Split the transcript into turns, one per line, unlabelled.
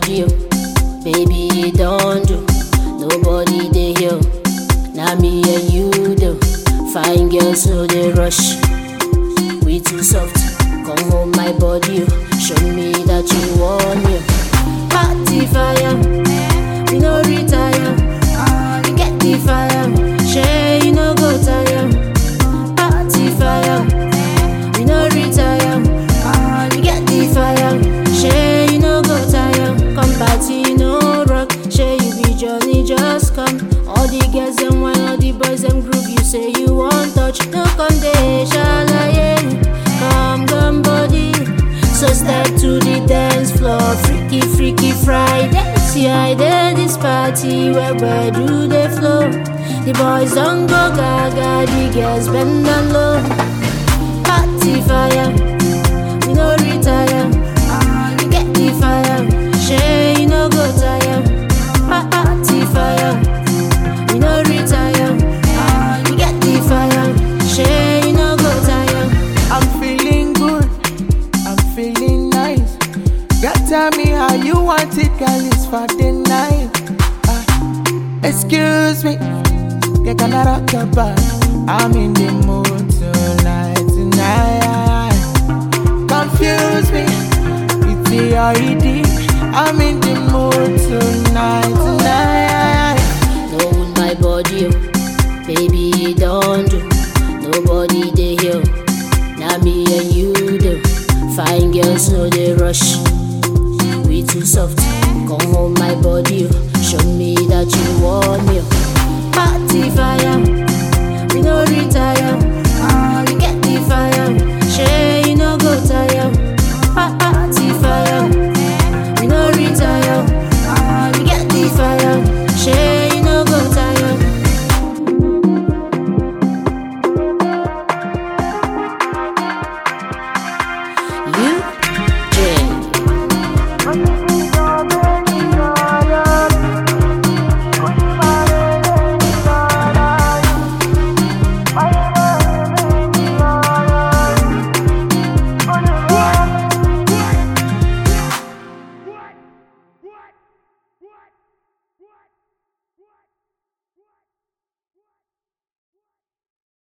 body, oh. Baby, you don't do. Nobody they here. Now me and you do. Fine girls, no they rush. We too soft. Come home, my body, oh. Show me that you want me. Party fire, we no retire. We get the fire, share you no go tire. Party fire, we no retire. We get the fire, share you no go tire. Come party, no rock, share you be Johnny, just come. All the girls them wine, all the boys them groove. You say you want touch, no come they shalaye. Come body, so step to the dance floor. Freaky, freaky Friday. See I did this party where do they flow? The boys don't go gaga, the girls bend down low. Party fire, we no retire. We get the fire, share you no go tire. Party fire, we no retire. We get the fire, share you no go tire.
I'm feeling good, I'm feeling nice. God tell me how you want it, girl, it's for the night. Excuse me, get gonna rock your body. I'm in the mood tonight. Confuse me with the already. I'm in the mood tonight.
Know my body, oh. Baby, you don't do. Nobody they here. Now me and you do. Fine girls, no they rush. We too soft. Come home, my body, oh. Show me that you want me, oh.